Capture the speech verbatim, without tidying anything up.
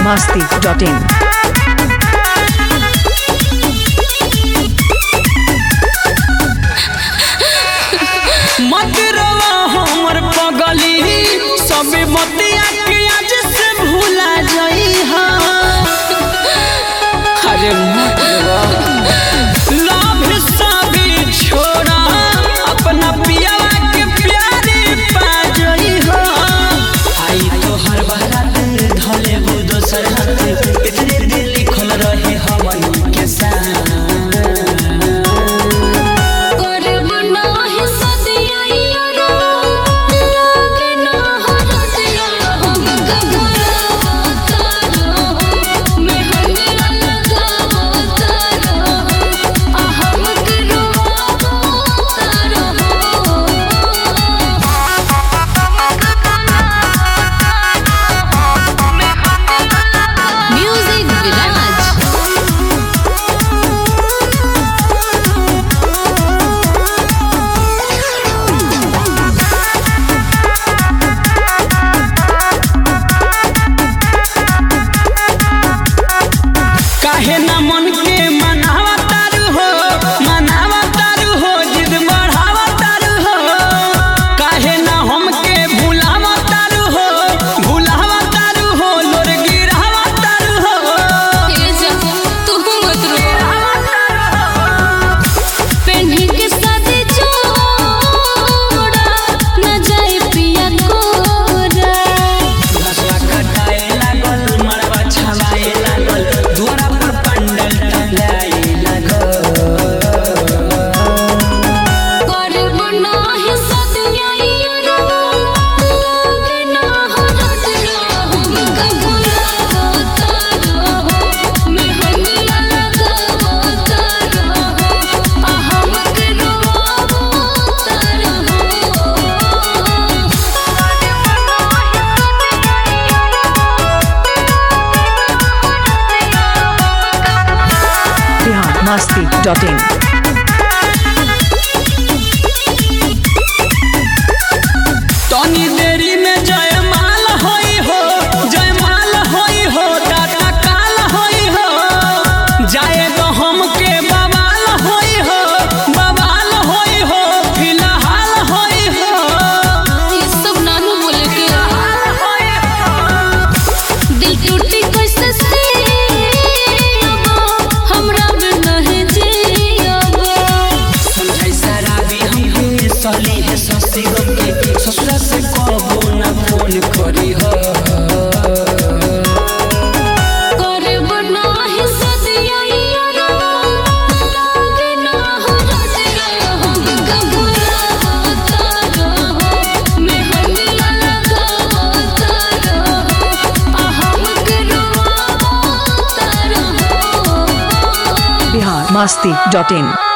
masti dot in. मत रोवा हमर पगली सब बतिया के आज से भूला जाई हा। अरे मत रोवा लव सभी छोड़ा अपना पियावा के प्यारे पा जाई हा। आई तो हर बारात धले वो दोसर हाथ इतने दिल लिखल रहे हमन के साथ। काहे ना मन के मनावा तारू हो मनावा तारू हो जिद बढ़ावा तारू हो। काहे ना हम के भुलावा तारू हो भुलावा तारू हो लोर गिरावा तारू हो। ए जा तू मत रो पेन्ही के साथे जोड़ा न जाए पिया कोरा। घसवा कटाए लागल मड़वा छवाए लागल दुआरा पर पंडल टंगाए लागल। करब नाही सदिया यारो लागे ना हरत रहम कबूला तारो मैं हंगला लगावो तारो आ हम के रोवो तारो। Bihar masti dot in. तनी देरी में जयमाल होई हो जयमाल होई हो दाता काल होई हो। जाए तो हमके बवाल होई हो बवाल होई हो फिलहाल होई हो। ये सब नानू बोले के दिल टूटी कैसे से अब हमरा में नहीं जियब। समझाई शराबी हमके सली है ससी गम के ससुरा से कबो न फोन करी हो। करब नाही सदिया यारो लागे ना हरत रहम कबूला तारो मैं हंगला लगावो तारो आ हम के रोवो तारो। Bihar masti dot in.